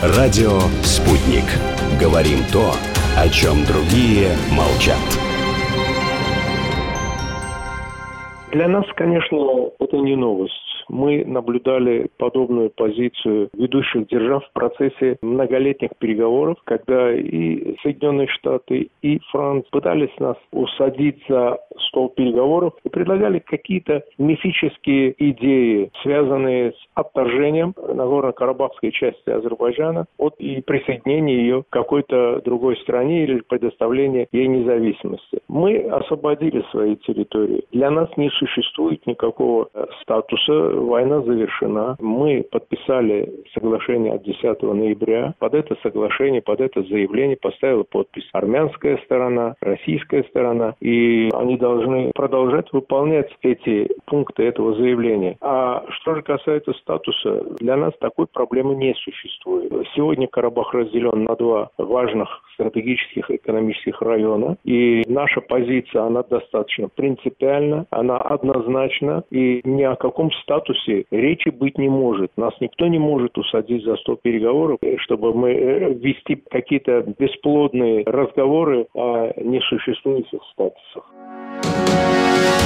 Радио «Спутник». Говорим то, о чем другие молчат. Для нас, конечно, это не новость. Мы наблюдали подобную позицию ведущих держав в процессе многолетних переговоров, когда и Соединенные Штаты, и Франция пытались нас усадить за стол переговоров и предлагали какие-то мифические идеи, связанные с отторжением Нагорно-Карабахской части Азербайджана от и присоединения ее к какой-то другой стране или предоставления ей независимости. Мы освободили свои территории. Для нас не существует никакого статуса. Война завершена. Мы подписали соглашение от 10 ноября. Под это соглашение, под это заявление поставила подпись армянская сторона, российская сторона. И они должны продолжать выполнять эти пункты этого заявления. А что же касается статуса, для нас такой проблемы не существует. Сегодня Карабах разделен на два важных стратегических и экономических района. И наша позиция, она достаточно принципиальна, она однозначна. И ни о каком статусе речи быть не может. Нас никто не может усадить за стол переговоров, чтобы мы вести какие-то бесплодные разговоры о несуществующих статусах.